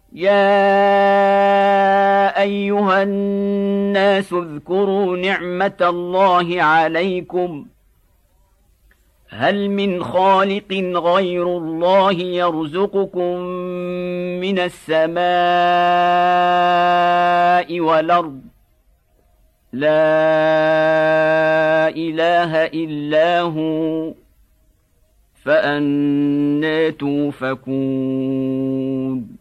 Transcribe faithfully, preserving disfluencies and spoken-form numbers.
يا أيها الناس اذكروا نعمة الله عليكم هل من خالق غير الله يرزقكم من السماء والأرض لا إله إلا هو فأنى توفكون